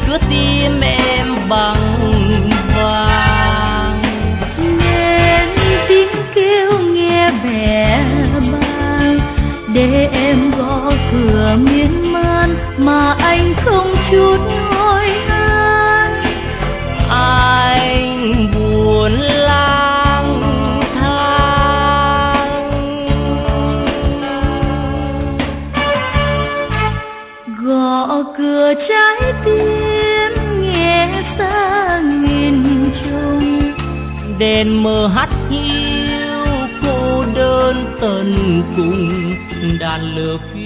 đưa tim em bằng vàng. Nên tiếng kêu nghe vẻ vang, để em gõ cửa miên man mà anh không chút hỏi han. Anh buồn lang thang, gõ cửa trái tim nghe xa nghìn trùng. đèn mờ hắt hiu cô đơn tận cùng, đàn lửa